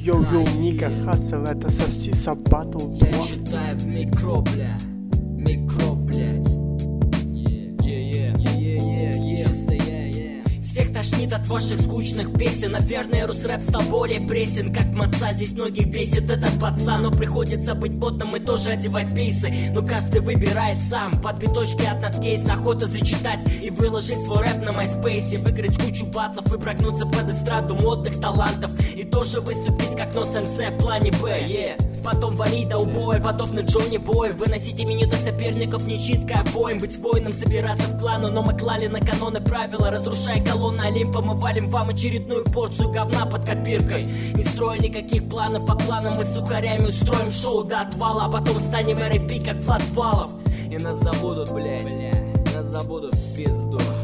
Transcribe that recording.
Йоу-йоу, нига, хасл, это сосиса, батл 2. Я читаю в микро, бля. Микро, блядь. Чисто я. Всех тошнит от ваших скучных песен. Наверное, русрэп стал более пресен. Как маца, здесь многих бесит этот пацан. Но приходится быть модным и тоже одевать пейсы. Но каждый выбирает сам. Под биточки от надкейса. Охота зачитать и выложить свой рэп на MySpace. Выиграть кучу батлов и прогнуться под эстраду модных талантов. И тоже выступить как Нос МС в плане Б. Потом валить до убоя, подобно Джонни Бой. Выносить именитых соперников, не читкая воин. Быть воином, собираться в клану. Но мы клали на каноны правила. Разрушая колонны Олимпа, мы валим вам очередную порцию говна под копиркой. Не строя никаких планов по планам, мы с сухарями устроим шоу до отвала. А потом станем R.I.P. как Влад Валов. И нас забудут, блядь. Нас забудут в пизду.